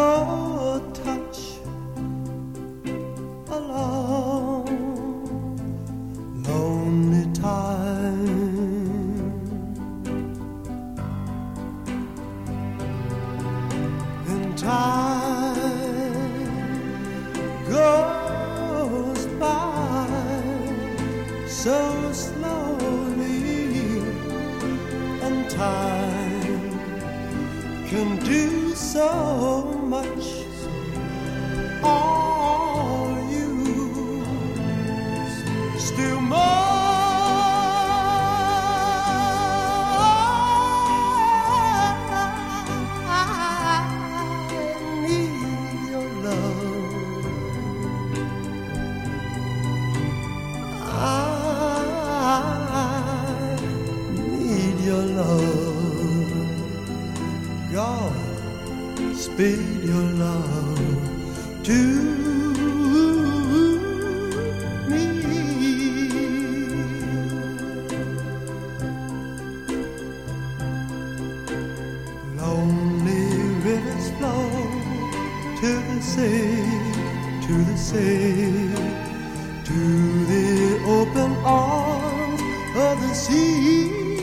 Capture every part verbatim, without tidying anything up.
your touch a long, lonely time. And time goes by so slowly, and time can do so much. Are you still more? I need your love. I need your love. God, speed your love to me. Lonely rivers flow to the sea, to the sea, to the open arms of the sea.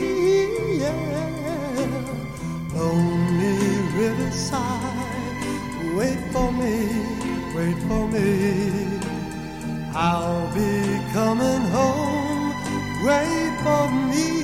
Yeah. Lonely riverside, wait for me, wait for me. I'll be coming home, wait for me.